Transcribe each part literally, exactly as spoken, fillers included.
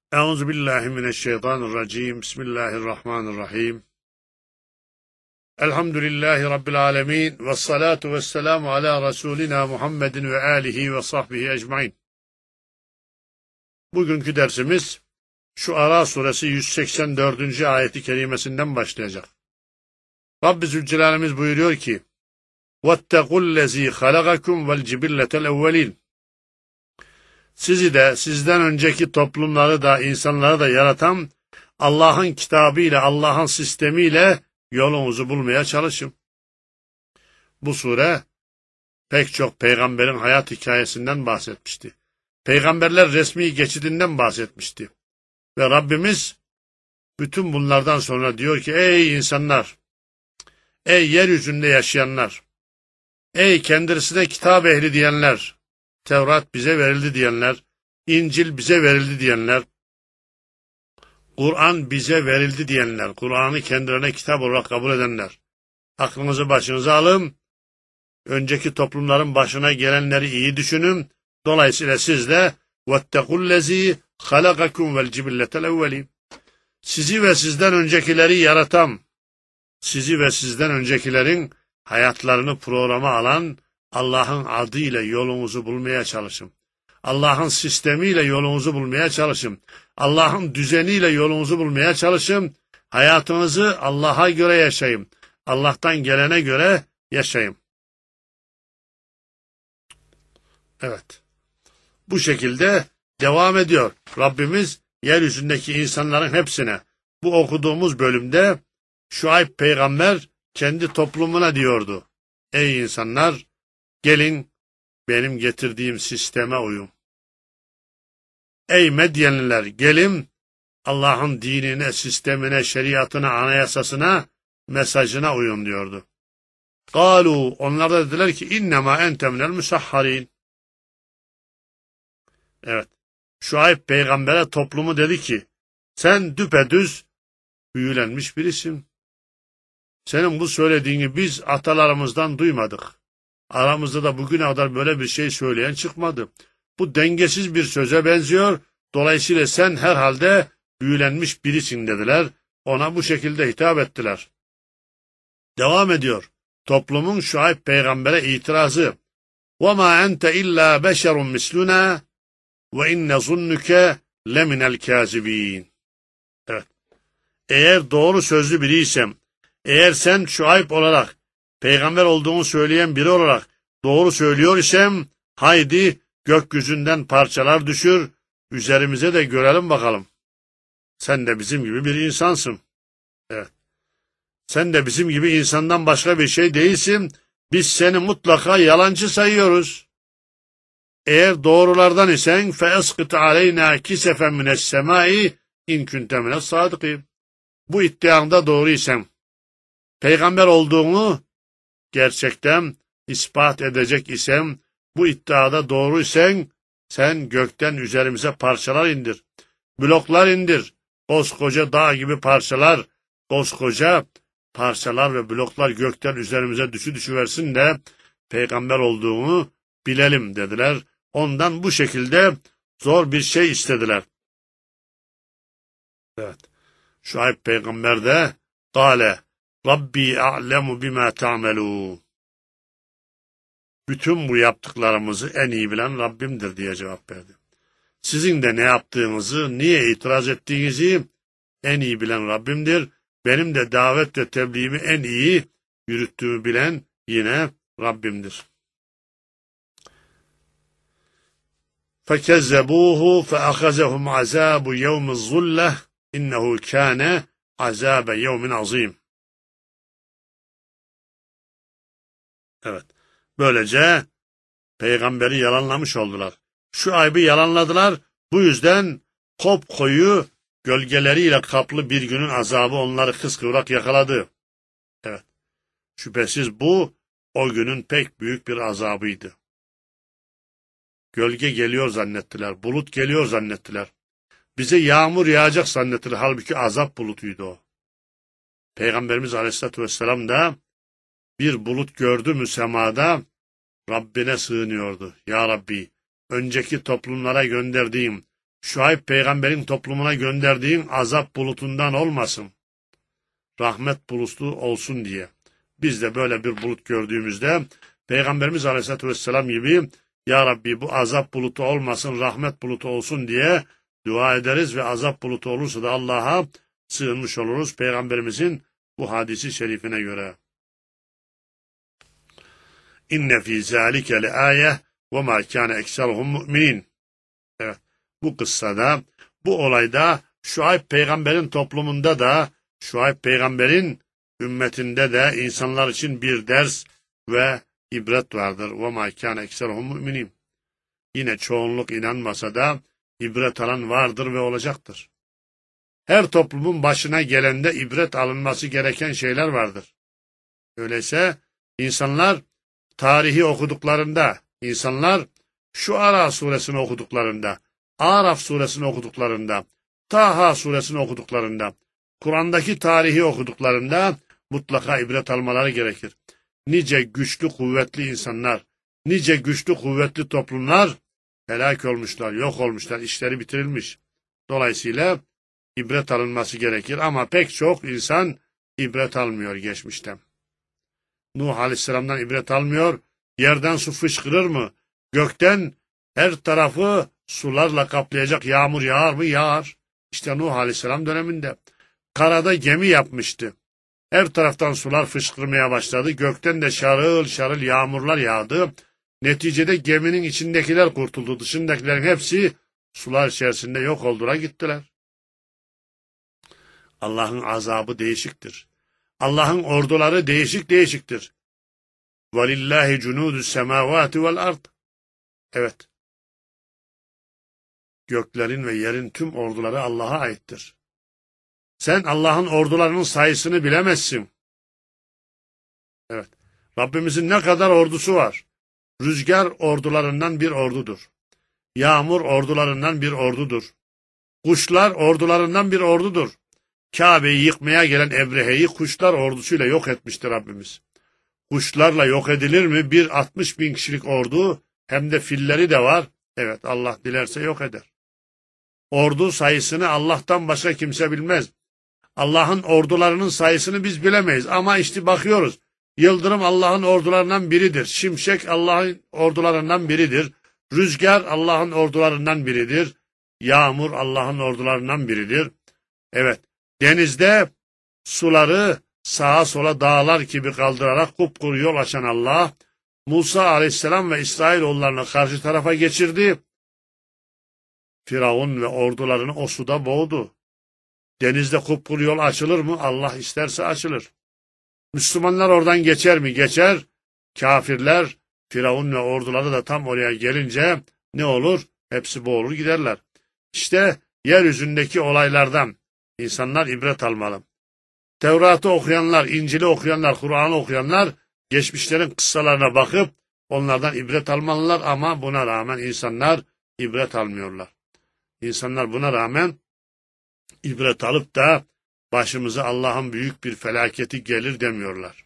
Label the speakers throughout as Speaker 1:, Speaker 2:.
Speaker 1: Euzubillahimineşşeytanirracim. Bismillahirrahmanirrahim. Elhamdülillahi Rabbil alemin. Vessalatu vesselamu ala Resulina Muhammedin ve alihi ve sahbihi ecmain. Bugünkü dersimiz Şuara suresi yüz seksen dördüncü ayeti kerimesinden başlayacak. Rabbi Zülcelal'imiz buyuruyor ki: وَاتَّقُوا الَّذ۪ي خَلَقَكُمْ وَالْجِبِلَّةَ الْاَوَّلِينَ. Sizi de, sizden önceki toplumları da, insanları da yaratan Allah'ın kitabıyla, Allah'ın sistemiyle yolunuzu bulmaya çalışın. Bu sure pek çok peygamberin hayat hikayesinden bahsetmişti. Peygamberler resmi geçidinden bahsetmişti. Ve Rabbimiz bütün bunlardan sonra diyor ki: ey insanlar, ey yeryüzünde yaşayanlar, ey kendisine kitap ehli diyenler, Tevrat bize verildi diyenler, İncil bize verildi diyenler, Kur'an bize verildi diyenler, Kur'an'ı kendilerine kitap olarak kabul edenler, aklınızı başınıza alın, önceki toplumların başına gelenleri iyi düşünün, dolayısıyla siz de وَاتَّقُوا الَّذ۪ي خَلَقَكُمْ وَالْجِبِلَّةَ الْاَوَّلِينَ. Sizi ve sizden öncekileri yaratan, sizi ve sizden öncekilerin hayatlarını programa alan Allah'ın adıyla yolunuzu bulmaya çalışın. Allah'ın sistemiyle yolunuzu bulmaya çalışın. Allah'ın düzeniyle yolunuzu bulmaya çalışın. Hayatınızı Allah'a göre yaşayın. Allah'tan gelene göre yaşayın. Evet. Bu şekilde devam ediyor. Rabbimiz yeryüzündeki insanların hepsine bu okuduğumuz bölümde Şuayb peygamber kendi toplumuna diyordu: ey insanlar, gelin benim getirdiğim sisteme uyun. Ey Medyenliler, gelin Allah'ın dinine, sistemine, şeriatına, anayasasına, mesajına uyun diyordu. Kalu, onlar da dediler ki: innema ente minel musahharin. Evet. Şuayb peygambere toplumu dedi ki: sen düpedüz büyülenmiş birisin. Senin bu söylediğini biz atalarımızdan duymadık. Aramızda da bugüne kadar böyle bir şey söyleyen çıkmadı. Bu dengesiz bir söze benziyor. Dolayısıyla sen herhalde büyülenmiş birisin dediler. Ona bu şekilde hitap ettiler. Devam ediyor. Toplumun Şuayb peygambere itirazı: وَمَا أَنْتَ إِلَّا بَشَرٌ مِسْلُنَا وَاِنَّ ظُنُّكَ لَمِنَ الْكَاذِب۪ينَ. Evet. Eğer doğru sözlü biriysem, eğer sen Şuayb olarak, peygamber olduğunu söyleyen biri olarak doğru söylüyor isem, haydi gökyüzünden parçalar düşür, üzerimize de görelim bakalım. Sen de bizim gibi bir insansın. Evet. Sen de bizim gibi insandan başka bir şey değilsin. Biz seni mutlaka yalancı sayıyoruz. Eğer doğrulardan isen فَاَسْقِطْ عَلَيْنَا كِسَفًا مِنَ السَّمَاءِ اِنْ كُنْتَ مِنَ الصَّادِقِينَ. Bu iddianda doğruysan, peygamber olduğunu gerçekten ispat edecek isem, bu iddiada doğruysan, sen gökten üzerimize parçalar indir. Bloklar indir. Koskoca dağ gibi parçalar, koskoca parçalar ve bloklar gökten üzerimize düşü düşüversin de peygamber olduğunu bilelim dediler. Ondan bu şekilde zor bir şey istediler. Evet. Şuayb peygamber de Kale Rabbi a'lemu bima ta'melun. Bütün bu yaptıklarımızı en iyi bilen Rabbimdir diye cevap verdi. Sizin de ne yaptığınızı, niye itiraz ettiğinizi en iyi bilen Rabbimdir. Benim de davet ve tebliğimi en iyi yürüttüğümü bilen yine Rabbimdir. فَكَذَّبُوهُ فَأَخَذَهُمْ عَذَابُ يَوْمِ الظُّلَّةِ اِنَّهُ كَانَ عَذَابَ يَوْمٍ عَظِيمٍ. Evet. Böylece peygamberi yalanlamış oldular. Şuayb'ı yalanladılar. Bu yüzden kopkoyu gölgeleriyle kaplı bir günün azabı onları kıskıvrak yakaladı. Evet. Şüphesiz bu o günün pek büyük bir azabıydı. Gölge geliyor zannettiler. Bulut geliyor zannettiler. Bize yağmur yağacak zannettiler. Halbuki azap bulutuydu o. Peygamberimiz Aleyhisselatü Vesselam da bir bulut gördü mü semada Rabbine sığınıyordu. Ya Rabbi, önceki toplumlara gönderdiğim Şuayb peygamberin toplumuna gönderdiğin azap bulutundan olmasın. Rahmet bulutu olsun diye. Biz de böyle bir bulut gördüğümüzde Peygamberimiz Aleyhisselatü Vesselam gibi Ya Rabbi bu azap bulutu olmasın, rahmet bulutu olsun diye dua ederiz ve azap bulutu olursa da Allah'a sığınmış oluruz Peygamberimizin bu hadisi şerifine göre. İnne fî zâlike le âye ve mâ kâne ekseruhum mu'minin. Evet, bu kıssada, bu olayda Şuayb peygamberin toplumunda da, Şuayb peygamberin ümmetinde de insanlar için bir ders ve ibret vardır. وَمَا كَانَ اَكْسَرُهُمْ مُؤْمِنِينَ. Yine çoğunluk inanmasa da ibret alan vardır ve olacaktır. Her toplumun başına gelende ibret alınması gereken şeyler vardır. Öyleyse insanlar tarihi okuduklarında, insanlar Şuara suresini okuduklarında, Araf suresini okuduklarında, Taha suresini okuduklarında, Kur'an'daki tarihi okuduklarında mutlaka ibret almaları gerekir. Nice güçlü kuvvetli insanlar, nice güçlü kuvvetli toplumlar helak olmuşlar, yok olmuşlar, işleri bitirilmiş. Dolayısıyla ibret alınması gerekir ama pek çok insan ibret almıyor geçmişten. Nuh Aleyhisselam'dan ibret almıyor, yerden su fışkırır mı? Gökten her tarafı sularla kaplayacak yağmur yağar mı? Yağar. İşte Nuh Aleyhisselam döneminde. Karada gemi yapmıştı. Her taraftan sular fışkırmaya başladı. Gökten de şarıl şarıl yağmurlar yağdı. Neticede geminin içindekiler kurtuldu. Dışındakilerin hepsi sular içerisinde yok oldular gittiler. Allah'ın azabı değişiktir. Allah'ın orduları değişik değişiktir. وَلِلَّهِ جُنُودُ السَّمَاوَاتِ وَالْأَرْضِ. Evet. Göklerin ve yerin tüm orduları Allah'a aittir. Sen Allah'ın ordularının sayısını bilemezsin. Evet. Rabbimizin ne kadar ordusu var? Rüzgar ordularından bir ordudur. Yağmur ordularından bir ordudur. Kuşlar ordularından bir ordudur. Kabe'yi yıkmaya gelen Ebrehe'yi kuşlar ordusuyla yok etmiştir Rabbimiz. Kuşlarla yok edilir mi? Bir altmış bin kişilik ordu, hem de filleri de var. Evet, Allah dilerse yok eder. Ordu sayısını Allah'tan başka kimse bilmez. Allah'ın ordularının sayısını biz bilemeyiz ama işte bakıyoruz. Yıldırım Allah'ın ordularından biridir. Şimşek Allah'ın ordularından biridir. Rüzgar Allah'ın ordularından biridir. Yağmur Allah'ın ordularından biridir. Evet, denizde suları sağa sola dağlar gibi kaldırarak kupkuru yol açan Allah, Musa aleyhisselam ve İsrailoğullarını karşı tarafa geçirdi. Firavun ve ordularını o suda boğdu. Denizde kupkuru yol açılır mı? Allah isterse açılır. Müslümanlar oradan geçer mi? Geçer. Kafirler, Firavun ve orduları da tam oraya gelince ne olur? Hepsi boğulur giderler. İşte yeryüzündeki olaylardan insanlar ibret almalı. Tevrat'ı okuyanlar, İncil'i okuyanlar, Kur'an'ı okuyanlar geçmişlerin kıssalarına bakıp onlardan ibret almalılar ama buna rağmen insanlar ibret almıyorlar. İnsanlar buna rağmen ibret alıp da başımıza Allah'ın büyük bir felaketi gelir demiyorlar.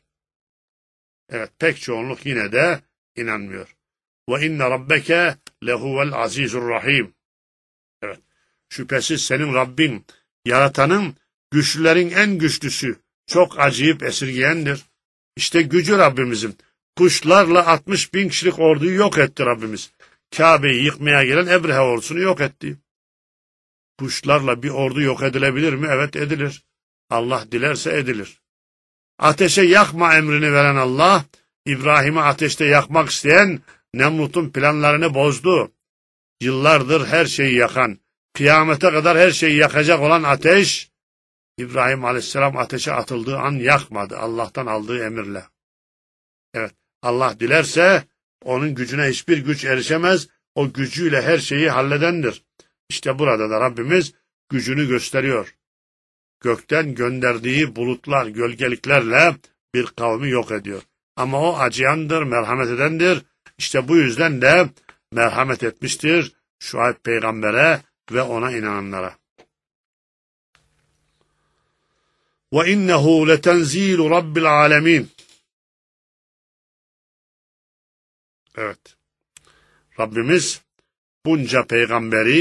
Speaker 1: Evet, pek çoğunluk yine de inanmıyor. Ve inne rabbeke lehuvel azizur rahim. Evet, şüphesiz senin Rabbin, yaratanın, güçlülerin en güçlüsü, çok acıyıp esirgeyendir. İşte gücü Rabbimizin. Kuşlarla altmış bin kişilik orduyu yok etti Rabbimiz. Kabe'yi yıkmaya gelen Ebrehe ordusunu yok etti. Kuşlarla bir ordu yok edilebilir mi? Evet, edilir. Allah dilerse edilir. Ateşe yakma emrini veren Allah, İbrahim'i ateşte yakmak isteyen Nemrut'un planlarını bozdu. Yıllardır her şeyi yakan, kıyamete kadar her şeyi yakacak olan ateş, İbrahim aleyhisselam ateşe atıldığı an yakmadı, Allah'tan aldığı emirle. Evet, Allah dilerse onun gücüne hiçbir güç erişemez, o gücüyle her şeyi halledendir. İşte burada da Rabbimiz gücünü gösteriyor. Gökten gönderdiği bulutlar, gölgeliklerle bir kavmi yok ediyor. Ama o acıyandır, merhamet edendir. İşte bu yüzden de merhamet etmiştir Şuayb peygambere ve ona inananlara. Ve innehu letenzilu rabbil alemin. Evet. Rabbimiz bunca peygamberi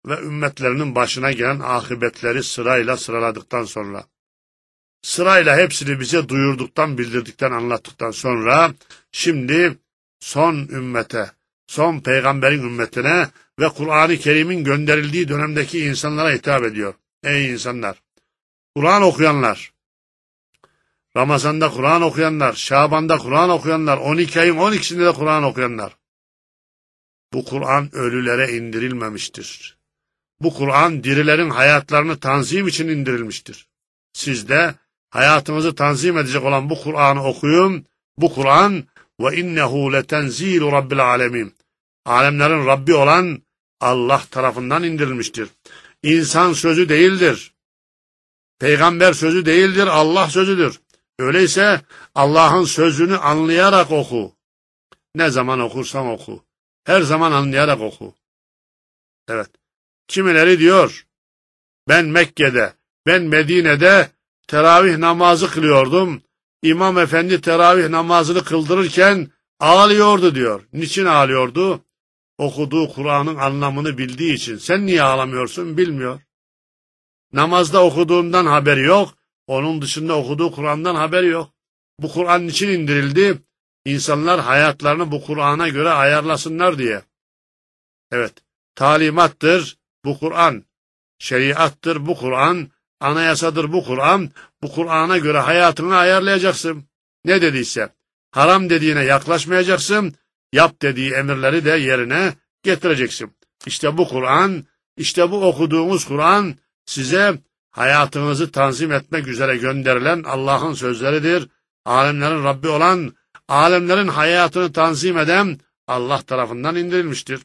Speaker 1: ve ümmetlerinin başına gelen akıbetleri sırayla sıraladıktan sonra, sırayla hepsini bize duyurduktan, bildirdikten, anlattıktan sonra, şimdi son ümmete, son peygamberin ümmetine ve Kur'an-ı Kerim'in gönderildiği dönemdeki insanlara hitap ediyor. Ey insanlar! Kur'an okuyanlar, Ramazan'da Kur'an okuyanlar, Şaban'da Kur'an okuyanlar, on iki ayın on ikisinde de Kur'an okuyanlar. Bu Kur'an ölülere indirilmemiştir. Bu Kur'an dirilerin hayatlarını tanzim için indirilmiştir. Siz de hayatınızı tanzim edecek olan bu Kur'an'ı okuyun. Bu Kur'an ve innehu letenzilu rabbil alemin. Alemlerin Rabbi olan Allah tarafından indirilmiştir. İnsan sözü değildir. Peygamber sözü değildir, Allah sözüdür. Öyleyse Allah'ın sözünü anlayarak oku. Ne zaman okursan oku. Her zaman anlayarak oku. Evet. Kimileri diyor, ben Mekke'de, ben Medine'de teravih namazı kılıyordum. İmam efendi teravih namazını kıldırırken ağlıyordu diyor. Niçin ağlıyordu? Okuduğu Kur'an'ın anlamını bildiği için. Sen niye ağlamıyorsun? Bilmiyor. Namazda okuduğundan haberi yok. Onun dışında okuduğu Kur'an'dan haberi yok. Bu Kur'an niçin indirildi? İnsanlar hayatlarını bu Kur'an'a göre ayarlasınlar diye. Evet, talimattır bu Kur'an, şeriattır bu Kur'an, anayasadır bu Kur'an. Bu Kur'an'a göre hayatını ayarlayacaksın. Ne dediyse, haram dediğine yaklaşmayacaksın, yap dediği emirleri de yerine getireceksin. İşte bu Kur'an, işte bu okuduğumuz Kur'an size hayatınızı tanzim etmek üzere gönderilen Allah'ın sözleridir. Alemlerin Rabbi olan, alemlerin hayatını tanzim eden Allah tarafından indirilmiştir.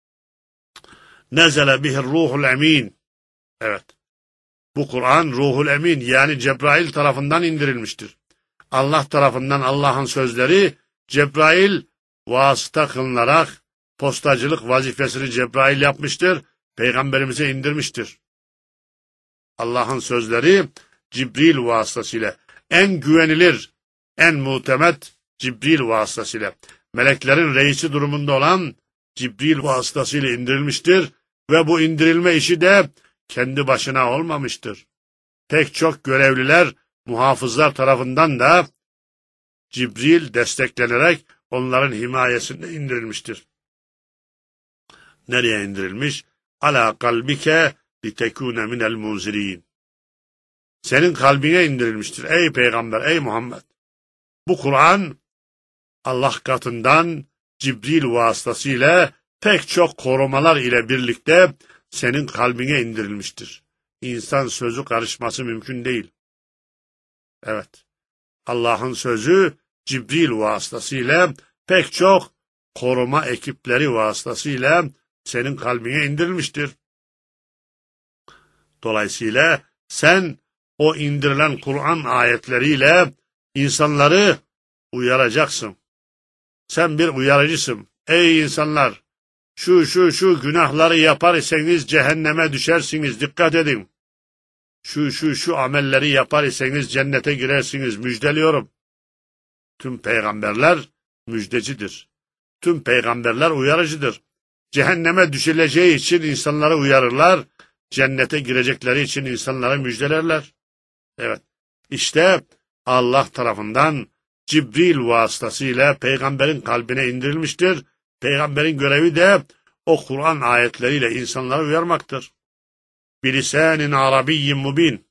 Speaker 1: Nezele bihir ruhul emin. Evet. Bu Kur'an ruhul emin yani Cebrail tarafından indirilmiştir. Allah tarafından Allah'ın sözleri Cebrail vasıta kılınarak postacılık vazifesini Cebrail yapmıştır. Peygamberimize indirmiştir. Allah'ın sözleri Cibril vasıtasıyla en güvenilir, en muhtemet Cibril vasıtasıyla, meleklerin reisi durumunda olan Cibril vasıtasıyla indirilmiştir ve bu indirilme işi de kendi başına olmamıştır. Pek çok görevliler, muhafızlar tarafından da Cibril desteklenerek onların himayesinde indirilmiştir. Nereye indirilmiş? Ala kalbike litekune minel munzirin. Senin kalbine indirilmiştir ey peygamber, ey Muhammed. Bu Kur'an Allah katından Cibril vasıtasıyla pek çok korumalar ile birlikte senin kalbine indirilmiştir. İnsan sözü karışması mümkün değil. Evet. Allah'ın sözü Cibril vasıtasıyla pek çok koruma ekipleri vasıtasıyla senin kalbine indirilmiştir. Dolayısıyla sen o indirilen Kur'an ayetleriyle insanları uyaracaksın. Sen bir uyarıcısın. Ey insanlar! Şu şu şu günahları yapar iseniz cehenneme düşersiniz. Dikkat edin. Şu şu şu amelleri yapar iseniz cennete girersiniz. Müjdeliyorum. Tüm peygamberler müjdecidir. Tüm peygamberler uyarıcıdır. Cehenneme düşüleceği için insanları uyarırlar. Cennete girecekleri için insanlara müjdelerler. Evet. İşte Allah tarafından Cibril vasıtasıyla peygamberin kalbine indirilmiştir. Peygamberin görevi de o Kur'an ayetleriyle insanları uyarmaktır. Bilisanin arabiyyin mubin.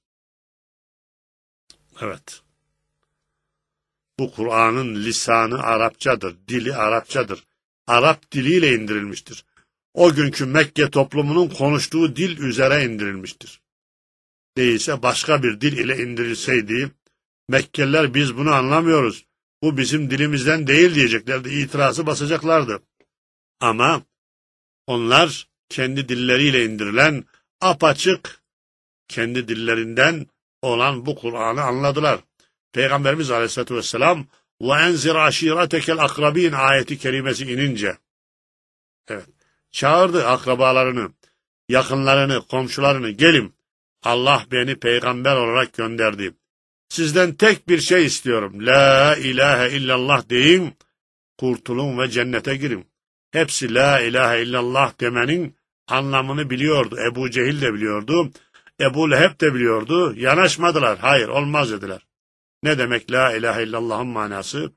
Speaker 1: Evet. Bu Kur'an'ın lisanı Arapçadır, dili Arapçadır. Arap diliyle indirilmiştir. O günkü Mekke toplumunun konuştuğu dil üzere indirilmiştir. Değilse başka bir dil ile indirilseydi, Mekkeliler biz bunu anlamıyoruz, bu bizim dilimizden değil diyeceklerdi, itirazı basacaklardı. Ama onlar kendi dilleriyle indirilen apaçık, kendi dillerinden olan bu Kur'an'ı anladılar. Peygamberimiz Aleyhisselatü Vesselam وَاَنْزِرْ عَشِيرَتَكَ الْاَقْرَب۪ينَ ayeti kerimesi inince, evet, çağırdı akrabalarını, yakınlarını, komşularını, gelin, Allah beni peygamber olarak gönderdi. Sizden tek bir şey istiyorum. La ilahe illallah deyin, kurtulun ve cennete girin. Hepsi la ilahe illallah demenin anlamını biliyordu. Ebu Cehil de biliyordu. Ebu Leheb de biliyordu. Yanaşmadılar. Hayır, olmaz dediler. Ne demek la ilahe illallah'ın manası?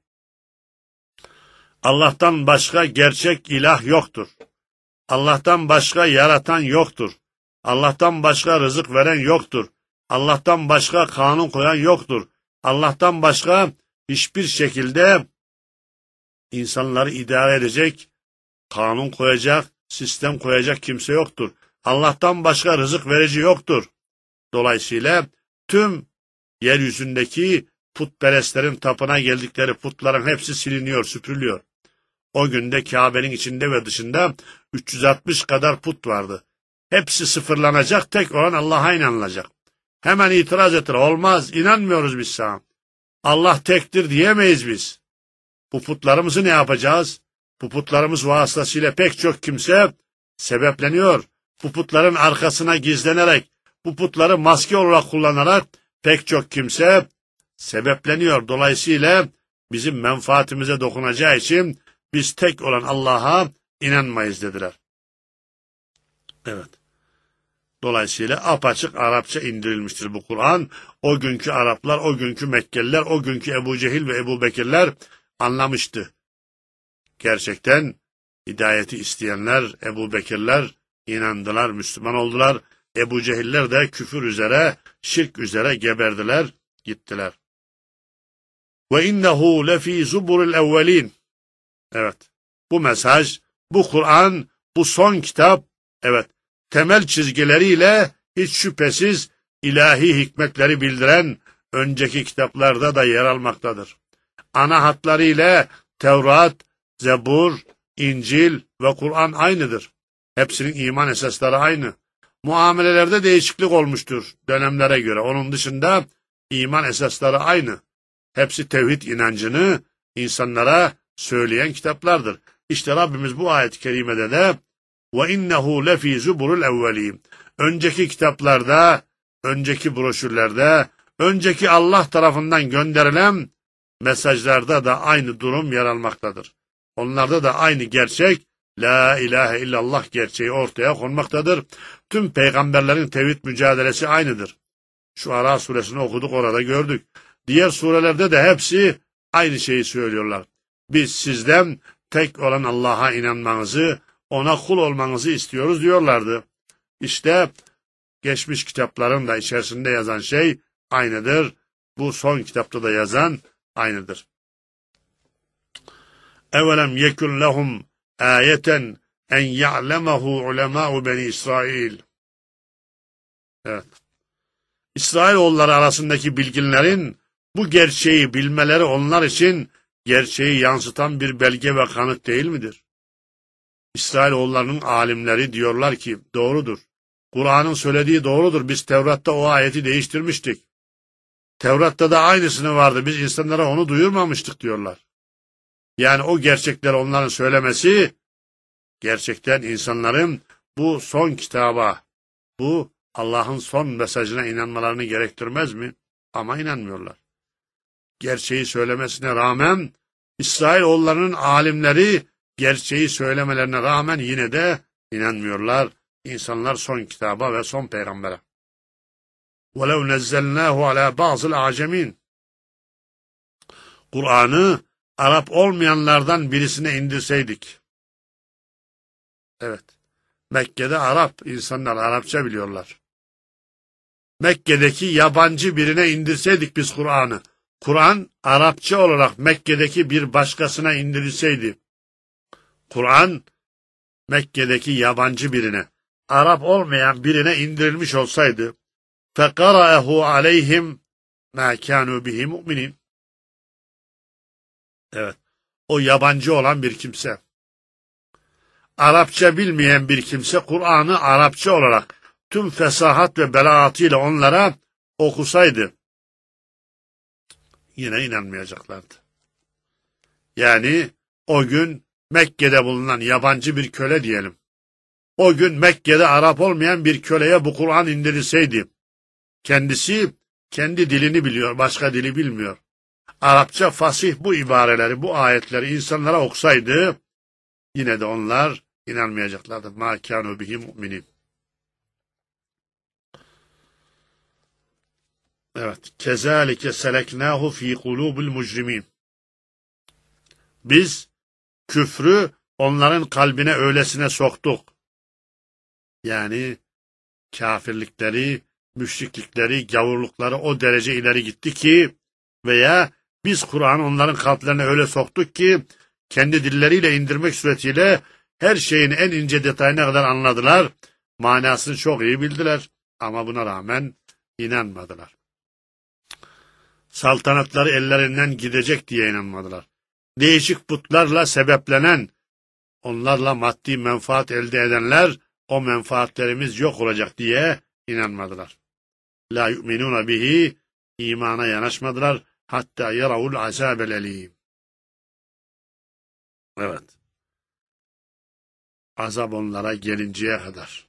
Speaker 1: Allah'tan başka gerçek ilah yoktur. Allah'tan başka yaratan yoktur. Allah'tan başka rızık veren yoktur. Allah'tan başka kanun koyan yoktur. Allah'tan başka hiçbir şekilde insanları idare edecek, kanun koyacak, sistem koyacak kimse yoktur. Allah'tan başka rızık verici yoktur. Dolayısıyla tüm yeryüzündeki putperestlerin tapına geldikleri putların hepsi siliniyor, süpürülüyor. O günde Kabe'nin içinde ve dışında üç yüz altmış kadar put vardı. Hepsi sıfırlanacak, tek olan Allah'a inanılacak. Hemen itiraz ettiler. Olmaz, inanmıyoruz biz sana. Allah tektir diyemeyiz biz. Bu putlarımızı ne yapacağız? Bu putlarımız vasıtasıyla pek çok kimse sebepleniyor. Bu putların arkasına gizlenerek, bu putları maske olarak kullanarak pek çok kimse sebepleniyor. Dolayısıyla bizim menfaatimize dokunacağı için biz tek olan Allah'a inanmayız dediler. Evet. Dolayısıyla apaçık Arapça indirilmiştir bu Kur'an. O günkü Araplar, o günkü Mekkeliler, o günkü Ebu Cehil ve Ebu Bekirler anlamıştı. Gerçekten hidayeti isteyenler, Ebu Bekirler inandılar, Müslüman oldular. Ebu Cehiller de küfür üzere, şirk üzere geberdiler, gittiler. Ve innehu lefî zuburil evvelin. Evet, bu mesaj, bu Kur'an, bu son kitap, evet, temel çizgileriyle hiç şüphesiz ilahi hikmetleri bildiren önceki kitaplarda da yer almaktadır. Ana hatlarıyla Tevrat, Zebur, İncil ve Kur'an aynıdır. Hepsinin iman esasları aynı. Muamelelerde değişiklik olmuştur dönemlere göre. Onun dışında iman esasları aynı. Hepsi tevhid inancını insanlara söyleyen kitaplardır. İşte Rabbimiz bu ayet-i kerimede de وَاِنَّهُ لَف۪ي زُبُرُ الْاَوَّل۪ينَ önceki kitaplarda, önceki broşürlerde, önceki Allah tarafından gönderilen mesajlarda da aynı durum yer almaktadır. Onlarda da aynı gerçek, La ilahe illallah gerçeği ortaya konmaktadır. Tüm peygamberlerin tevhid mücadelesi aynıdır. Şuara suresini okuduk, orada gördük. Diğer surelerde de hepsi aynı şeyi söylüyorlar. Biz sizden tek olan Allah'a inanmanızı, ona kul olmanızı istiyoruz diyorlardı. İşte geçmiş kitapların da içerisinde yazan şey aynıdır. Bu son kitapta da yazan aynıdır. Evelem yekun lehum ayeten en ya'lemehu ulemâ'u beni İsrail. Evet. İsrailoğulları arasındaki bilginlerin bu gerçeği bilmeleri onlar için gerçeği yansıtan bir belge ve kanıt değil midir? İsrailoğullarının alimleri diyorlar ki doğrudur. Kur'an'ın söylediği doğrudur. Biz Tevrat'ta o ayeti değiştirmiştik. Tevrat'ta da aynısını vardı. Biz insanlara onu duyurmamıştık diyorlar. Yani o gerçekleri onların söylemesi gerçekten insanların bu son kitaba, bu Allah'ın son mesajına inanmalarını gerektirmez mi? Ama inanmıyorlar. Gerçeği söylemesine rağmen İsrailoğullarının alimleri gerçeği söylemelerine rağmen yine de inanmıyorlar. İnsanlar son kitaba ve son peygambere. وَلَوْ نَزَّلْنَاهُ عَلَى بَعْضِ الْاَعْجَمِينَ Kur'an'ı Arap olmayanlardan birisine indirseydik. Evet. Mekke'de Arap, insanlar Arapça biliyorlar. Mekke'deki yabancı birine indirseydik biz Kur'an'ı. Kur'an Arapça olarak Mekke'deki bir başkasına indirilseydi. Kur'an Mekke'deki yabancı birine, Arap olmayan birine indirilmiş olsaydı, فَقَرَأَهُ عَلَيْهِمْ مَا كَانُوا بِهِ مُؤْمِنِينَ Evet, o yabancı olan bir kimse, Arapça bilmeyen bir kimse, Kur'an'ı Arapça olarak tüm fesahat ve belaatıyla onlara okusaydı, yine inanmayacaklardı. Yani o gün Mekke'de bulunan yabancı bir köle diyelim. O gün Mekke'de Arap olmayan bir köleye bu Kur'an indirilseydi, kendisi kendi dilini biliyor, başka dili bilmiyor. Arapça fasih bu ibareleri, bu ayetleri insanlara okusaydı, yine de onlar İnanmayacaklardı. مَا كَانُوا بِهِ مُؤْمِنِينَ. Evet. كَذَٰلِكَ سَلَكْنَاهُ ف۪ي قُلُوبِ الْمُجْرِم۪ينَ. Biz küfrü onların kalbine öylesine soktuk. Yani kafirlikleri, müşriklikleri, gavurlukları o derece ileri gitti ki veya biz Kur'an onların kalplerine öyle soktuk ki kendi dilleriyle indirmek suretiyle her şeyin en ince detayına kadar anladılar. Manasını çok iyi bildiler ama buna rağmen inanmadılar. Saltanatları ellerinden gidecek diye inanmadılar. Değişik putlarla sebeplenen, onlarla maddi menfaat elde edenler, o menfaatlerimiz yok olacak diye inanmadılar. La yu'minuna bihi, imana yanaşmadılar. Hatta yaravul azabel elim. Evet. Azap onlara gelinceye kadar.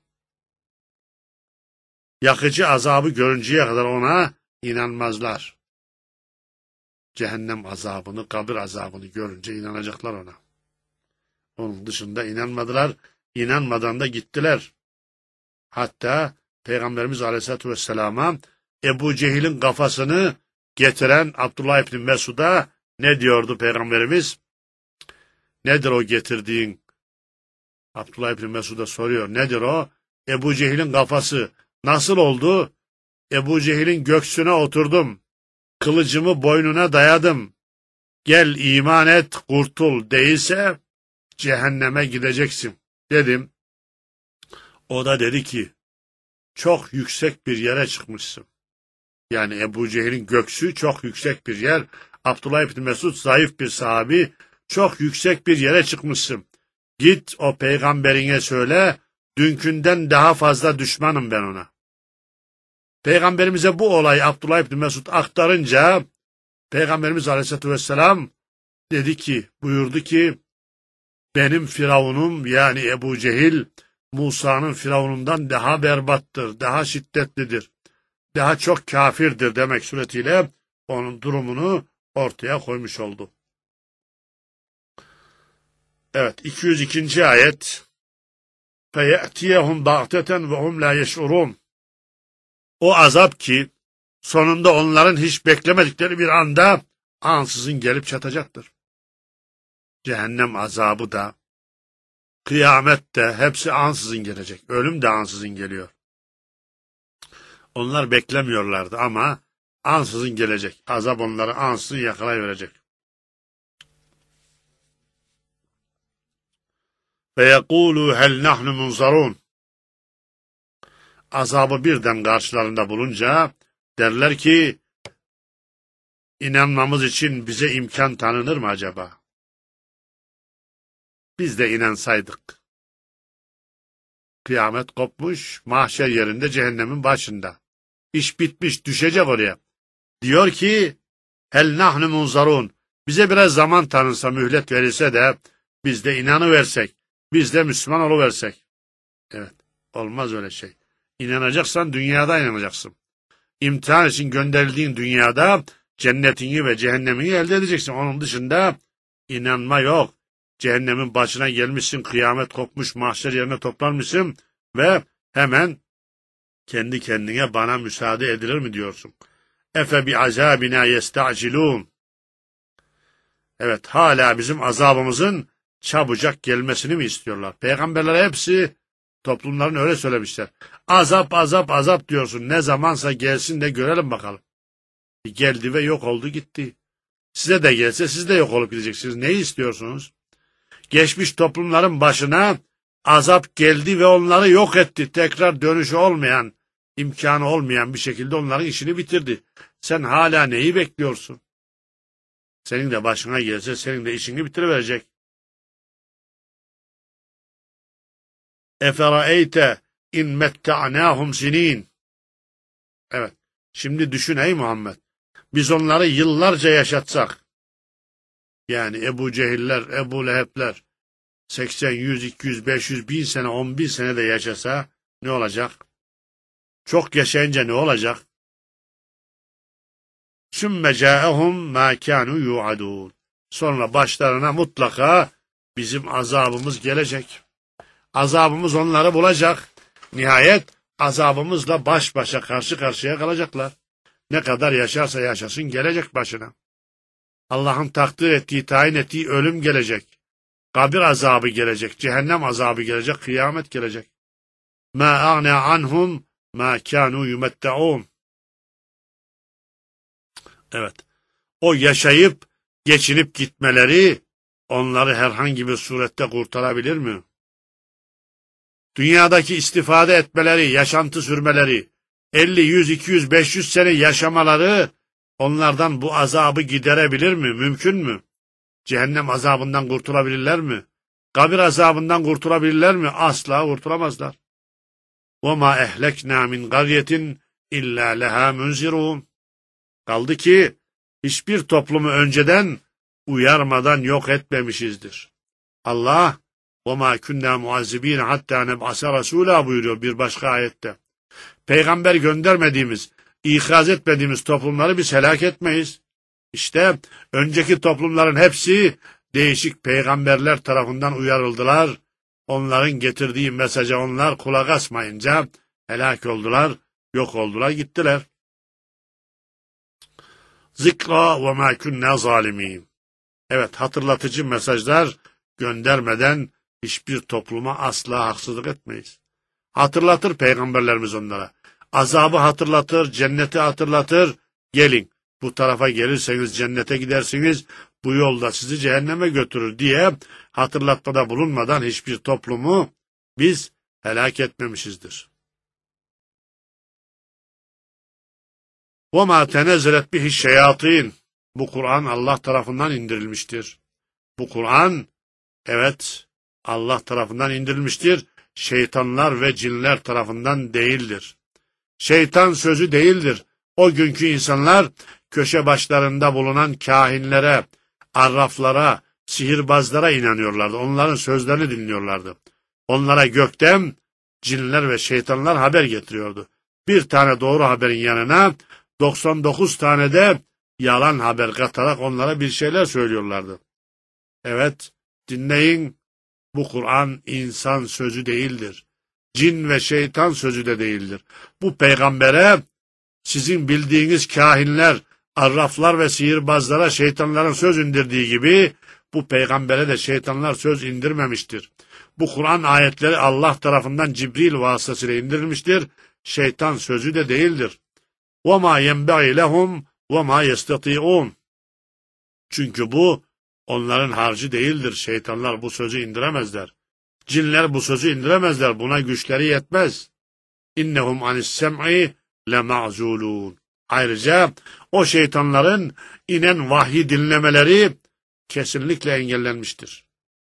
Speaker 1: Yakıcı azabı görünceye kadar ona inanmazlar. Cehennem azabını, kabir azabını görünce inanacaklar ona. Onun dışında inanmadılar. İnanmadan da gittiler. Hatta Peygamberimiz Aleyhisselatü Vesselam'a Ebu Cehil'in kafasını getiren Abdullah İbni Mesud'a ne diyordu Peygamberimiz? Nedir o getirdiğin? Abdullah İbni Mesud'a soruyor. Nedir o? Ebu Cehil'in kafası. Nasıl oldu? Ebu Cehil'in göksüne oturdum. Kılıcımı boynuna dayadım. Gel iman et, kurtul, değilse cehenneme gideceksin dedim. O da dedi ki, çok yüksek bir yere çıkmışsın. Yani Ebu Cehil'in göksü çok yüksek bir yer. Abdullah İbni Mesud zayıf bir sahabi, çok yüksek bir yere çıkmışsın. Git o peygamberine söyle, dünkünden daha fazla düşmanım ben ona. Peygamberimize bu olay Abdullah İbni Mesud aktarınca, Peygamberimiz Aleyhisselatü Vesselam dedi ki, buyurdu ki, benim Firavunum yani Ebu Cehil, Musa'nın Firavunundan daha berbattır, daha şiddetlidir, daha çok kafirdir demek suretiyle onun durumunu ortaya koymuş oldu. Evet, iki yüz ikinci ayet. فَيَأْتِيَهُمْ بَغْتَةً وَهُمْ لَا يَشْعُرُونَ. O azap ki sonunda onların hiç beklemedikleri bir anda ansızın gelip çatacaktır. Cehennem azabı da, kıyamet de hepsi ansızın gelecek. Ölüm de ansızın geliyor. Onlar beklemiyorlardı ama ansızın gelecek. Azap onları ansızın yakalayıverecek. Ve yekûlû hel nahnu munzarûn. Azabı birden karşılarında bulunca derler ki, inanmamız için bize imkan tanınır mı acaba? Biz de inansaydık. Kıyamet kopmuş, mahşer yerinde cehennemin başında. İş bitmiş, düşecek oraya. Diyor ki, hel nahnu munzarun. Bize biraz zaman tanınsa, mühlet verilse de biz de inanıversek, biz de Müslüman oluversek. Evet, olmaz öyle şey. İnanacaksan dünyada inanacaksın. İmtihan için gönderildiğin dünyada cennetini ve cehennemini elde edeceksin. Onun dışında inanma yok. Cehennemin başına gelmişsin, kıyamet kopmuş, mahşer yerine toplanmışsın ve hemen kendi kendine bana müsaade edilir mi diyorsun. Efe bi azabina yesta'cilun. Evet, hala bizim azabımızın çabucak gelmesini mi istiyorlar? Peygamberler hepsi toplumların öyle söylemişler. Azap azap azap diyorsun. Ne zamansa gelsin de görelim bakalım. Geldi ve yok oldu gitti. Size de gelse siz de yok olup gideceksiniz. Neyi istiyorsunuz? Geçmiş toplumların başına azap geldi ve onları yok etti. Tekrar dönüşü olmayan, imkanı olmayan bir şekilde onların işini bitirdi. Sen hala neyi bekliyorsun? Senin de başına gelse senin de işini bitiriverecek. Eferaeyte in metta'nahum sinin. Evet. Şimdi düşün ey Muhammed. Biz onları yıllarca yaşatsak. Yani Ebu Cehiller, Ebu Lehebler seksen, yüz, iki yüz, beş yüz, bin sene, on bin sene de yaşasa ne olacak? Çok yaşayınca ne olacak? Sümme câehum mâ kânû yu'adûn. Sonra başlarına mutlaka bizim azabımız gelecek. Azabımız onları bulacak. Nihayet azabımızla baş başa karşı karşıya kalacaklar. Ne kadar yaşarsa yaşasın gelecek başına. Allah'ın takdir ettiği, tayin ettiği ölüm gelecek. Kabir azabı gelecek, cehennem azabı gelecek, kıyamet gelecek. مَا أَغْنَى عَنْهُمْ مَا كَانُوا يُمَتَّعُونَ. Evet, o yaşayıp, geçinip gitmeleri, onları herhangi bir surette kurtarabilir mi? Dünyadaki istifade etmeleri, yaşantı sürmeleri, elli, yüz, iki yüz, beş yüz sene yaşamaları, onlardan bu azabı giderebilir mi? Mümkün mü? Cehennem azabından kurtulabilirler mi? Kabir azabından kurtulabilirler mi? Asla kurtulamazlar. وَمَا اَهْلَكْنَا مِنْ قَرْيَةٍ اِلَّا لَهَا مُنْزِرُونَ. Kaldı ki hiçbir toplumu önceden uyarmadan yok etmemişizdir. Allah وَمَا كُنَّا مُعَذِّب۪ينَ حَتَّى نَبْعَسَ رَسُولًا buyuruyor bir başka ayette. Peygamber göndermediğimiz, ikaz etmediğimiz toplumları biz helak etmeyiz. İşte önceki toplumların hepsi değişik peygamberler tarafından uyarıldılar. Onların getirdiği mesaja onlar kulak asmayınca helak oldular, yok oldular, gittiler. Zikra ve ma kunna zalimin. Evet, hatırlatıcı mesajlar göndermeden hiçbir topluma asla haksızlık etmeyiz. Hatırlatır peygamberlerimiz onlara. Azabı hatırlatır, cenneti hatırlatır. Gelin, bu tarafa gelirseniz cennete gidersiniz, bu yolda sizi cehenneme götürür diye hatırlatmada bulunmadan hiçbir toplumu biz helak etmemişizdir. وَمَا تَنَزَّلَتْ بِهِ الشَّيَاطِينَ. Bu Kur'an Allah tarafından indirilmiştir. Bu Kur'an, evet, Allah tarafından indirilmiştir. Şeytanlar ve cinler tarafından değildir. Şeytan sözü değildir. O günkü insanlar köşe başlarında bulunan kahinlere, arraflara, sihirbazlara inanıyorlardı. Onların sözlerini dinliyorlardı. Onlara gökten cinler ve şeytanlar haber getiriyordu. Bir tane doğru haberin yanına doksan dokuz tane de yalan haber katarak onlara bir şeyler söylüyorlardı. Evet, dinleyin, bu Kur'an insan sözü değildir. Cin ve şeytan sözü de değildir. Bu peygambere sizin bildiğiniz kahinler, arraflar ve sihirbazlara şeytanların söz indirdiği gibi bu peygambere de şeytanlar söz indirmemiştir. Bu Kur'an ayetleri Allah tarafından Cibril vasıtasıyla indirilmiştir. Şeytan sözü de değildir. وَمَا يَنْبَغِي لَهُمْ وَمَا يَسْتَطِيعُونَ. Çünkü bu onların harcı değildir. Şeytanlar bu sözü indiremezler. Cinler bu sözü indiremezler. Buna güçleri yetmez. اِنَّهُمْ عَنِ السَّمْعِ لَمَعْزُولُونَ. Ayrıca o şeytanların inen vahyi dinlemeleri kesinlikle engellenmiştir.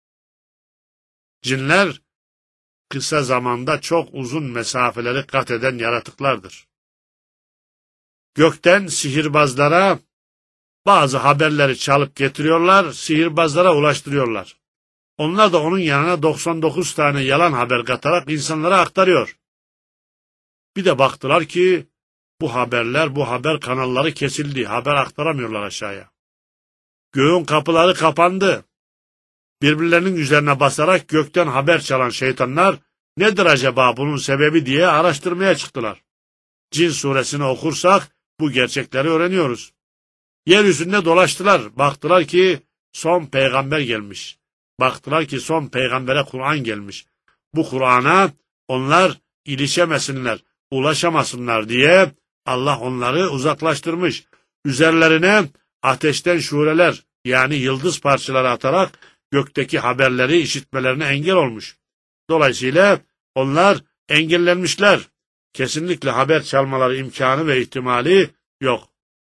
Speaker 1: Cinler kısa zamanda çok uzun mesafeleri kat eden yaratıklardır. Gökten sihirbazlara bazı haberleri çalıp getiriyorlar, sihirbazlara ulaştırıyorlar. Onlar da onun yanına doksan dokuz tane yalan haber katarak insanlara aktarıyor. Bir de baktılar ki bu haberler, bu haber kanalları kesildi. Haber aktaramıyorlar aşağıya. Göğün kapıları kapandı. Birbirlerinin üzerine basarak gökten haber çalan şeytanlar nedir acaba bunun sebebi diye araştırmaya çıktılar. Cin suresini okursak bu gerçekleri öğreniyoruz. Yeryüzünde dolaştılar. Baktılar ki son peygamber gelmiş. Baktılar ki son peygambere Kur'an gelmiş. Bu Kur'an'a onlar ilişemesinler, ulaşamasınlar diye Allah onları uzaklaştırmış. Üzerlerine ateşten şureler yani yıldız parçaları atarak gökteki haberleri işitmelerine engel olmuş. Dolayısıyla onlar engellenmişler. Kesinlikle haber çalmaları imkanı ve ihtimali yok.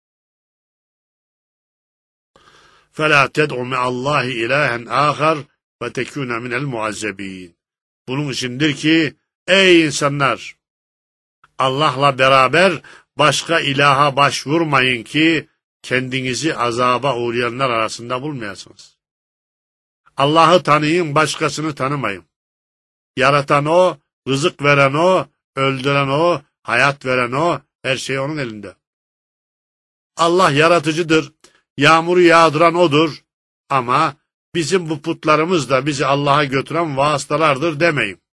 Speaker 1: فَلَا تَدْعُ مِعَ اللّٰهِ اِلَٰهًا آخَرْ وَتَكُونَ مِنَ الْمُعَذَّب۪ينَ. Bunun içindir ki ey insanlar, Allah'la beraber başka ilaha başvurmayın ki kendinizi azaba uğrayanlar arasında bulmayasınız. Allah'ı tanıyın, başkasını tanımayın. Yaratan O, rızık veren O, öldüren O, hayat veren O, her şey onun elinde. Allah yaratıcıdır, yağmuru yağdıran O'dur ama bizim bu putlarımız da bizi Allah'a götüren vasıtalardır demeyin.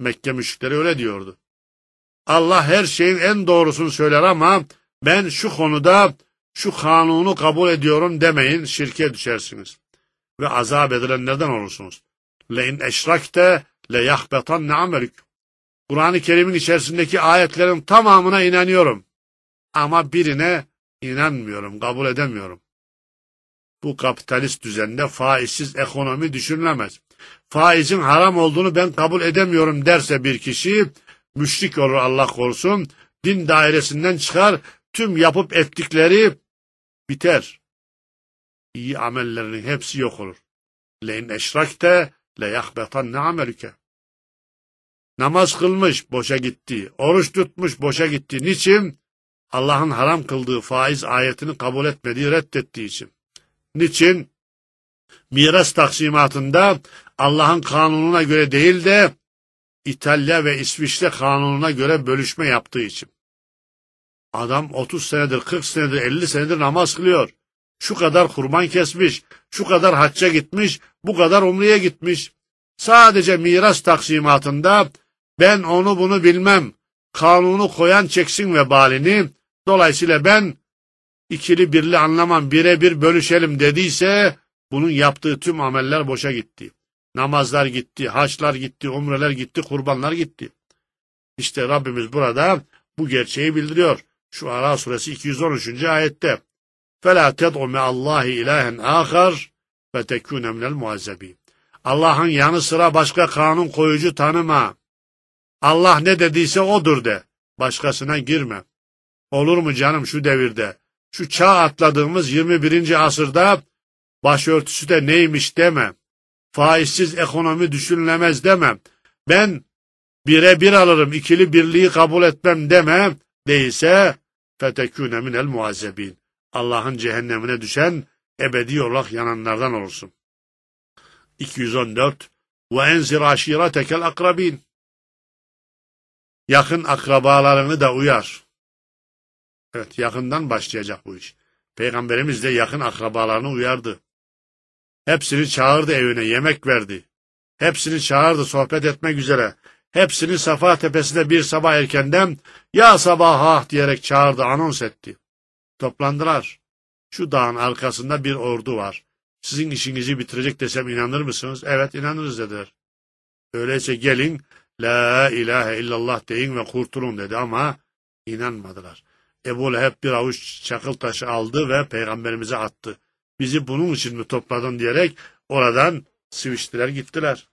Speaker 1: Mekke müşrikleri öyle diyordu. Allah her şeyin en doğrusunu söyler ama ben şu konuda şu kanunu kabul ediyorum demeyin, şirke düşersiniz. Ve azap edilenlerden olursunuz. لَاِنْ اَشْرَكْتَ لَيَحْبَطَنَّ عَمَلُكُ. Kur'an-ı Kerim'in içerisindeki ayetlerin tamamına inanıyorum. Ama birine inanmıyorum, kabul edemiyorum. Bu kapitalist düzende faizsiz ekonomi düşünülemez. Faizin haram olduğunu ben kabul edemiyorum derse bir kişi, müşrik olur Allah korusun, din dairesinden çıkar, tüm yapıp ettikleri biter. İyi amellerinin hepsi yok olur. لَاِنْ اَشْرَكْتَ لَيَحْبَطَنَّ عَمَلُكَ. Namaz kılmış, boşa gitti. Oruç tutmuş, boşa gitti. Niçin? Allah'ın haram kıldığı faiz ayetini kabul etmediği, reddettiği için. Niçin? Miras taksimatında Allah'ın kanununa göre değil de İtalya ve İsviçre kanununa göre bölüşme yaptığı için. Adam otuz senedir, kırk senedir, elli senedir namaz kılıyor. Şu kadar kurban kesmiş, şu kadar hacca gitmiş, bu kadar umreye gitmiş. Sadece miras taksimatında ben onu bunu bilmem, kanunu koyan çeksin vebalini, dolayısıyla ben ikili birli anlamam, birebir bölüşelim dediyse, bunun yaptığı tüm ameller boşa gitti. Namazlar gitti, haçlar gitti, umreler gitti, kurbanlar gitti. İşte Rabbimiz burada bu gerçeği bildiriyor. Şu Ara suresi iki yüz on üçüncü ayette. فَلَا تَدْعُ مَا اللّٰهِ اِلٰهًا آخَرٍ فَتَكُونَ مِنَ الْمُعَذَّبِينَ. Allah'ın yanı sıra başka kanun koyucu tanıma. Allah ne dediyse odur de. Başkasına girme. Olur mu canım şu devirde? Şu çağ atladığımız yirmi birinci asırda başörtüsü de neymiş deme. Faizsiz ekonomi düşünülemez deme. Ben bire bir alırım, ikili birliği kabul etmem deme. Değilse fetekûne minel muazzebîn. Allah'ın cehennemine düşen, ebedi olarak yananlardan olursun. iki yüz on dört Ve enzir aşiretekel akrabîn. Yakın akrabalarını da uyar. Evet, yakından başlayacak bu iş. Peygamberimiz de yakın akrabalarını uyardı. Hepsini çağırdı evine, yemek verdi. Hepsini çağırdı sohbet etmek üzere. Hepsini Safa Tepesi'nde bir sabah erkenden ya sabah diyerek çağırdı, anons etti. Toplandılar. Şu dağın arkasında bir ordu var. Sizin işinizi bitirecek desem inanır mısınız? Evet, inanırız dediler. Öyleyse gelin, la ilahe illallah deyin ve kurtulun dedi ama inanmadılar. Ebu Leheb bir avuç çakıl taşı aldı ve peygamberimize attı. Bizi bunun için mi topladın diyerek oradan sıvıştılar gittiler.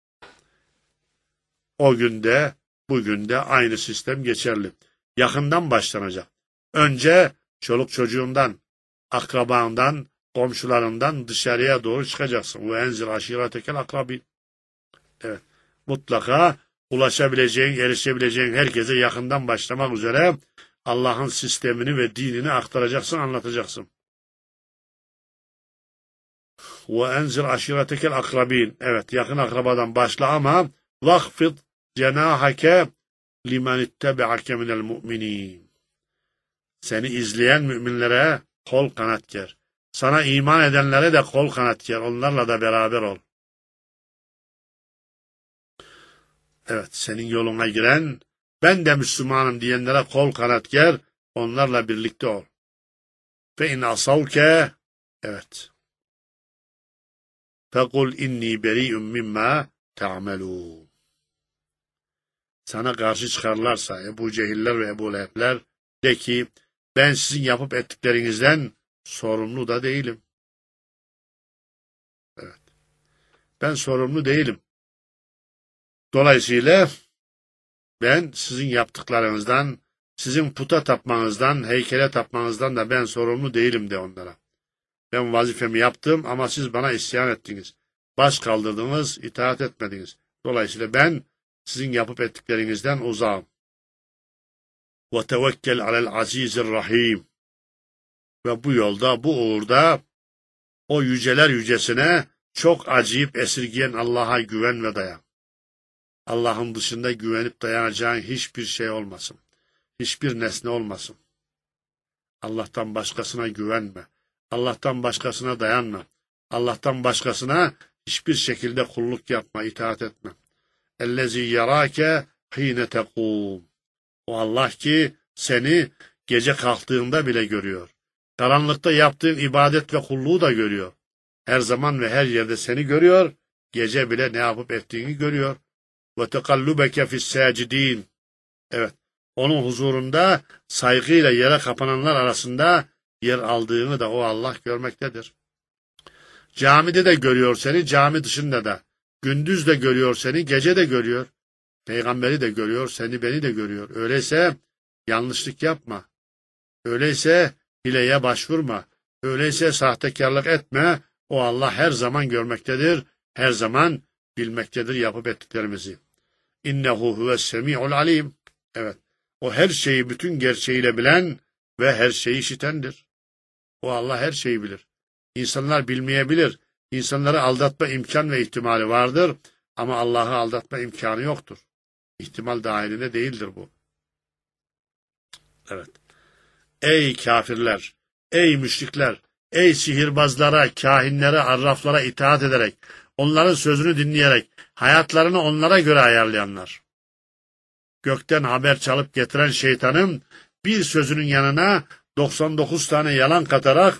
Speaker 1: O günde, bugün de aynı sistem geçerli. Yakından başlanacak. Önce çoluk çocuğundan, akrabandan, komşularından dışarıya doğru çıkacaksın. Ve enzil aşiretekel akrabin. Evet. Mutlaka ulaşabileceğin, erişebileceğin herkese yakından başlamak üzere Allah'ın sistemini ve dinini aktaracaksın, anlatacaksın. Ve enzil aşiretekel akrabin. Evet, yakın akrabadan başla ama vakfid cenahake limen ittebe'ake minel mu'minin. Seni izleyen müminlere kol kanat ger. Sana iman edenlere de kol kanat ger. Onlarla da beraber ol. Evet, senin yoluna giren, ben de Müslümanım diyenlere kol kanat ger. Onlarla birlikte ol. Fe in asavke, evet. Fekul inni beri'un mimma ta'melun. Sana karşı çıkarlarsa Ebu Cehiller ve Ebu Lehebler, de ki ben sizin yapıp ettiklerinizden sorumlu da değilim. Evet. Ben sorumlu değilim. Dolayısıyla ben sizin yaptıklarınızdan, sizin puta tapmanızdan, heykele tapmanızdan da ben sorumlu değilim de onlara. Ben vazifemi yaptım ama siz bana isyan ettiniz. Baş kaldırdınız, itaat etmediniz. Dolayısıyla ben sizin yapıp ettiklerinizden uzağım. وَتَوَكَّلْ عَلَى الْعَز۪يزِ الرَّح۪يمِ. Ve bu yolda, bu uğurda o yüceler yücesine çok acıyıp esirgeyen Allah'a güven ve dayan. Allah'ın dışında güvenip dayanacağın hiçbir şey olmasın. Hiçbir nesne olmasın. Allah'tan başkasına güvenme. Allah'tan başkasına dayanma. Allah'tan başkasına hiçbir şekilde kulluk yapma, itaat etme. ellezî yerâke hîne tekûm. O Allah ki seni gece kalktığında bile görüyor. Karanlıkta yaptığın ibadet ve kulluğu da görüyor. Her zaman ve her yerde seni görüyor. Gece bile ne yapıp ettiğini görüyor. Ve tekallubeke fis-sâcidîn. Evet. Onun huzurunda saygıyla yere kapananlar arasında yer aldığını da o Allah görmektedir. Camide de görüyor seni, cami dışında da. Gündüz de görüyor seni, gece de görüyor. Peygamberi de görüyor, seni beni de görüyor. Öyleyse yanlışlık yapma. Öyleyse hileye başvurma. Öyleyse sahtekarlık etme. O Allah her zaman görmektedir, her zaman bilmektedir yapıp ettiklerimizi. İnnehu huves-semî'ul alîm. Evet. O her şeyi bütün gerçeğiyle bilen ve her şeyi işitendir. O Allah her şeyi bilir. İnsanlar bilmeyebilir. İnsanları aldatma imkan ve ihtimali vardır. Ama Allah'ı aldatma imkanı yoktur. İhtimal dahilinde değildir bu. Evet. Ey kafirler, ey müşrikler, ey sihirbazlara, kahinlere, arraflara itaat ederek, onların sözünü dinleyerek, hayatlarını onlara göre ayarlayanlar. Gökten haber çalıp getiren şeytanın bir sözünün yanına doksan dokuz tane yalan katarak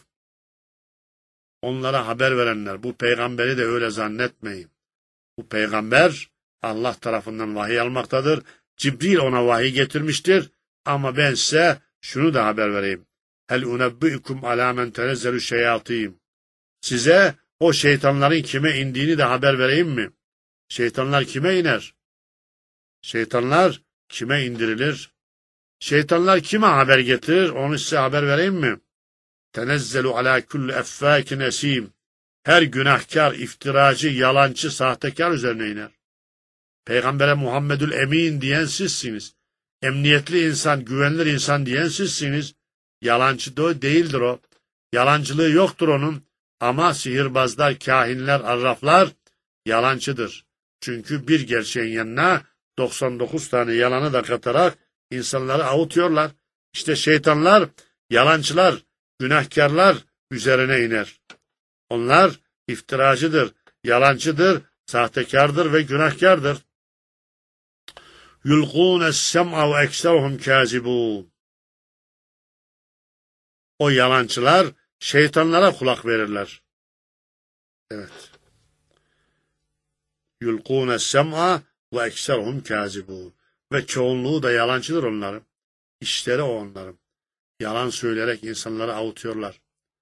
Speaker 1: onlara haber verenler. Bu peygamberi de öyle zannetmeyin. Bu peygamber Allah tarafından vahiy almaktadır. Cibril ona vahiy getirmiştir. Ama ben size şunu da haber vereyim. Hel unebbiukum alâ men tenezzelü şeyatîn. Size o şeytanların kime indiğini de haber vereyim mi? Şeytanlar kime iner? Şeytanlar kime indirilir? Şeytanlar kime haber getirir? Onu size haber vereyim mi? Tenezzelu alâ kulli effâkin esîm. Her günahkar, iftiracı, yalancı, sahtekar üzerine iner. Peygambere Muhammedül Emin diyen sizsiniz. Emniyetli insan, güvenilir insan diyen sizsiniz. Yalancı da değildir o. Yalancılığı yoktur onun. Ama sihirbazlar, kahinler, arraflar yalancıdır. Çünkü bir gerçeğin yanına doksan dokuz tane yalanı da katarak insanları avutuyorlar. İşte şeytanlar, yalancılar, günahkarlar üzerine iner. Onlar iftiracıdır, yalancıdır, sahtekardır ve günahkardır. Yulqûnes sem'a ve ekseruhum kâzibûn. O yalancılar şeytanlara kulak verirler. Evet. Yulqûnes sem'a ve ekseruhum kâzibûn. Ve çoğunluğu da yalancıdır onların. İşleri o onların. Yalan söyleyerek insanları avutuyorlar.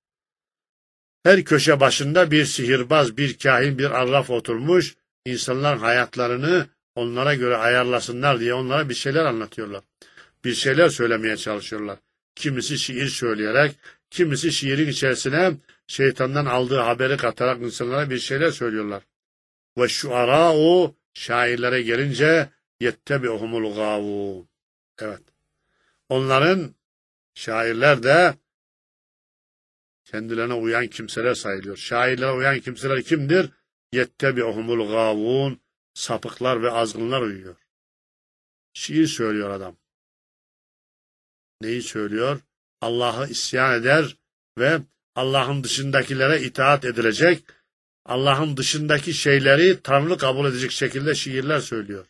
Speaker 1: Her köşe başında bir sihirbaz, bir kahin, bir arraf oturmuş, insanların hayatlarını onlara göre ayarlasınlar diye onlara bir şeyler anlatıyorlar. Bir şeyler söylemeye çalışıyorlar. Kimisi şiir söyleyerek, kimisi şiirin içerisine şeytandan aldığı haberi katarak insanlara bir şeyler söylüyorlar. Ve şuarâ'u, şairlere gelince yettebi'uhumul gâvûn. Evet. Onların, şairler de kendilerine uyan kimseler sayılıyor. Şairlere uyan kimseler kimdir? Yettebi'uhumul gâvûn. Sapıklar ve azgınlar uyuyor. Şiir söylüyor adam. Neyi söylüyor? Allah'ı isyan eder ve Allah'ın dışındakilere itaat edilecek, Allah'ın dışındaki şeyleri Tanrı kabul edecek şekilde şiirler söylüyor.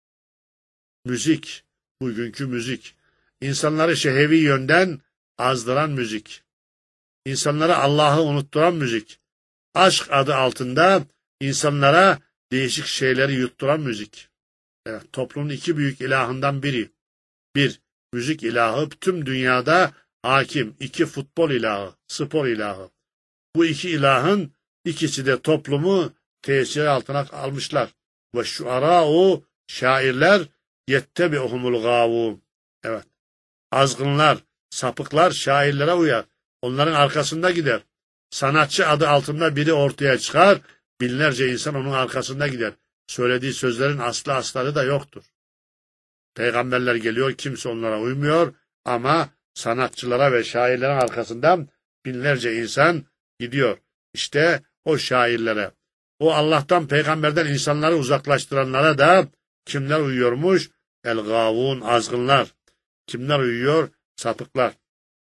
Speaker 1: Müzik, bugünkü müzik. İnsanları şehevi yönden azdıran müzik. İnsanlara Allah'ı unutturan müzik. Aşk adı altında insanlara değişik şeyleri yutturan müzik. Evet, toplumun iki büyük ilahından biri. Bir, müzik ilahı tüm dünyada hakim. İki, futbol ilahı, spor ilahı. Bu iki ilahın ikisi de toplumu tesiri altına almışlar. Ve şuarâ'u, şairler yettebi'uhumul gâvûn. Evet, azgınlar, sapıklar şairlere uyar. Onların arkasında gider. Sanatçı adı altında biri ortaya çıkar, binlerce insan onun arkasında gider. Söylediği sözlerin aslı astarı da yoktur. Peygamberler geliyor, kimse onlara uymuyor ama sanatçılara ve şairlerin arkasından binlerce insan gidiyor. İşte o şairlere, o Allah'tan, peygamberden insanları uzaklaştıranlara da kimler uyuyormuş? El-gâvûn, azgınlar. Kimler uyuyor? Sapıklar.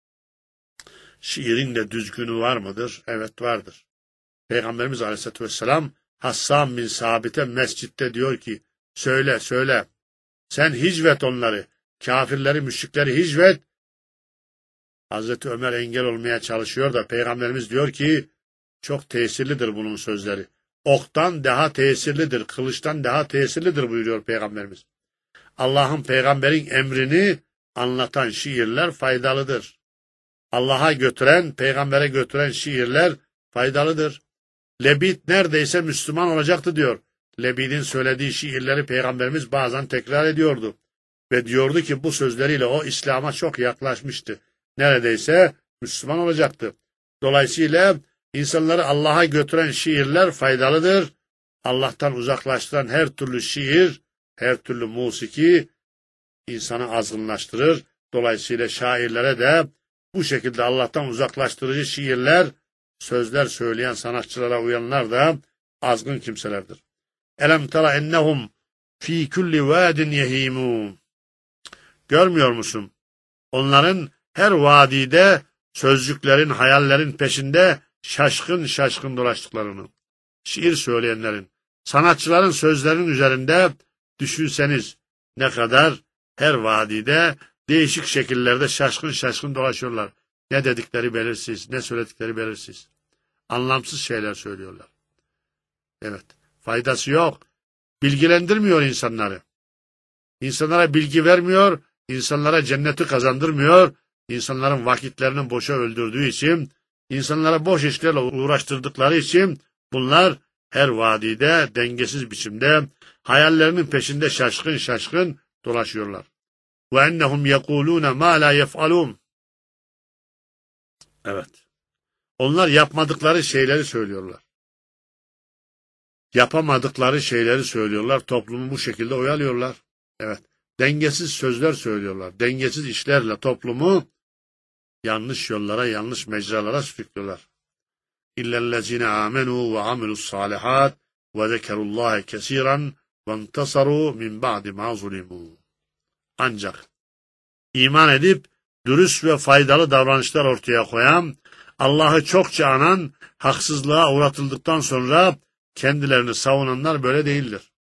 Speaker 1: Şiirin de düzgünü var mıdır? Evet, vardır. Peygamberimiz Aleyhisselatü Vesselam Hassan bin Sabit'e mescitte diyor ki, Söyle, söyle. Sen hicvet onları. Kafirleri, müşrikleri hicvet. Hazreti Ömer engel olmaya çalışıyor da Peygamberimiz diyor ki çok tesirlidir bunun sözleri. Oktan daha tesirlidir, kılıçtan daha tesirlidir buyuruyor Peygamberimiz. Allah'ın peygamberin emrini anlatan şiirler faydalıdır. Allah'a götüren, peygambere götüren şiirler faydalıdır. Lebid neredeyse Müslüman olacaktı diyor. Lebid'in söylediği şiirleri Peygamberimiz bazen tekrar ediyordu. Ve diyordu ki bu sözleriyle o İslam'a çok yaklaşmıştı. Neredeyse Müslüman olacaktı. Dolayısıyla insanları Allah'a götüren şiirler faydalıdır. Allah'tan uzaklaştıran her türlü şiir, her türlü musiki insanı azgınlaştırır. Dolayısıyla şairlere de bu şekilde Allah'tan uzaklaştırıcı şiirler, sözler söyleyen sanatçılara uyanlar da azgın kimselerdir. Elem tara ennehum fi kulli vadin yehimun. Görmüyor musun? Onların her vadide sözcüklerin, hayallerin peşinde şaşkın şaşkın dolaştıklarını. Şiir söyleyenlerin, sanatçıların sözlerinin üzerinde düşünseniz ne kadar her vadide değişik şekillerde şaşkın şaşkın dolaşıyorlar. Ne dedikleri belirsiz, ne söyledikleri belirsiz. Anlamsız şeyler söylüyorlar. Evet, faydası yok. Bilgilendirmiyor insanları. İnsanlara bilgi vermiyor, insanlara cenneti kazandırmıyor, insanların vakitlerini boşa öldürdüğü için, insanlara boş işlerle uğraştırdıkları için bunlar her vadide dengesiz biçimde hayallerinin peşinde şaşkın şaşkın dolaşıyorlar. Ve ennehum yekulun ma la yef'alun. Evet. Onlar yapmadıkları şeyleri söylüyorlar. Yapamadıkları şeyleri söylüyorlar. Toplumu bu şekilde oyalıyorlar. Evet. Dengesiz sözler söylüyorlar. Dengesiz işlerle toplumu yanlış yollara, yanlış mecralara sürüklüyorlar. İllellezine amenu ve amilus salihat ve zekerullahi kesiran ve intasaru min ba'di ma zulimu. Ancak iman edip dürüst ve faydalı davranışlar ortaya koyan, Allah'ı çokça anan, haksızlığa uğratıldıktan sonra kendilerini savunanlar böyle değildir.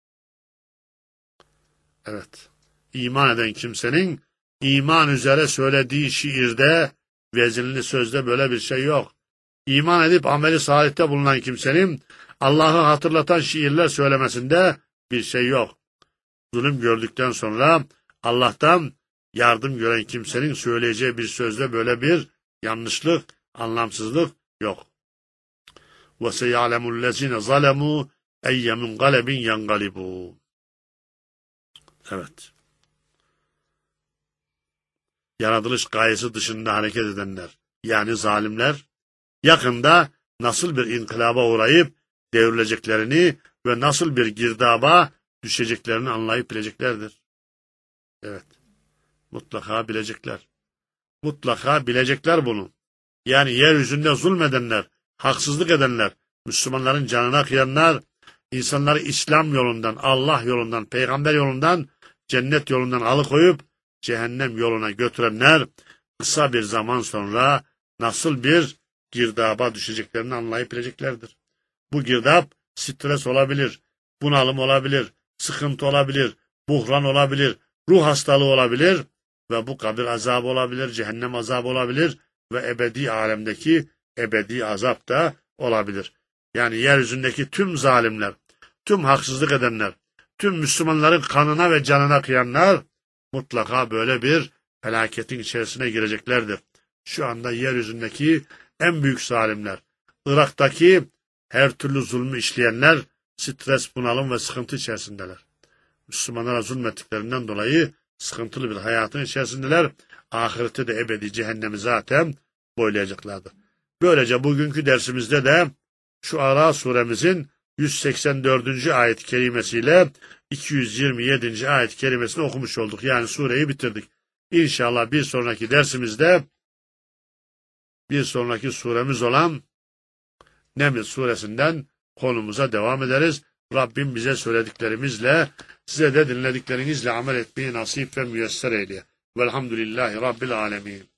Speaker 1: Evet, iman eden kimsenin iman üzere söylediği şiirde, vezinli sözde böyle bir şey yok. İman edip ameli salihte bulunan kimsenin Allah'ı hatırlatan şiirler söylemesinde bir şey yok. Zulüm gördükten sonra Allah'tan yardım gören kimsenin söyleyeceği bir sözde böyle bir yanlışlık, anlamsızlık yok. وَسَيَعْلَمُ الَّذِينَ ظَلَمُوا اَيَّ مُنْقَلَبٍ يَنْقَلِبُونَ. Evet. Yaratılış gayesi dışında hareket edenler, yani zalimler, yakında nasıl bir inkılaba uğrayıp devrileceklerini ve nasıl bir girdaba düşeceklerini anlayıp bileceklerdir. Evet. Mutlaka bilecekler. Mutlaka bilecekler bunu. Yani yeryüzünde zulmedenler, haksızlık edenler, Müslümanların canına kıyanlar, insanları İslam yolundan, Allah yolundan, peygamber yolundan, cennet yolundan alıkoyup cehennem yoluna götürenler kısa bir zaman sonra nasıl bir girdaba düşeceklerini anlayıp bileceklerdir. Bu girdap stres olabilir, bunalım olabilir, sıkıntı olabilir, buhran olabilir, ruh hastalığı olabilir ve bu kabir azabı olabilir, cehennem azabı olabilir ve ebedi alemdeki ebedi azap da olabilir. Yani yeryüzündeki tüm zalimler, tüm haksızlık edenler, tüm Müslümanların kanına ve canına kıyanlar mutlaka böyle bir felaketin içerisine gireceklerdir. Şu anda yeryüzündeki en büyük zalimler, Irak'taki her türlü zulmü işleyenler stres, bunalım ve sıkıntı içerisindeler. Müslümanlara zulmettiklerinden dolayı sıkıntılı bir hayatın içerisindeler. Ahirette de ebedi cehennemi zaten boylayacaklardır. Böylece bugünkü dersimizde de şu Ara suremizin yüz seksen dördüncü ayet-i kerimesiyle iki yüz yirmi yedinci ayet-i kerimesini okumuş olduk. Yani sureyi bitirdik. İnşallah bir sonraki dersimizde bir sonraki suremiz olan Neml suresinden konumuza devam ederiz. Rabbim bize söylediklerimizle, size de dinlediklerinizle amel etmeyi nasip ve müyesser eyle. Velhamdülillahi Rabbil alemin.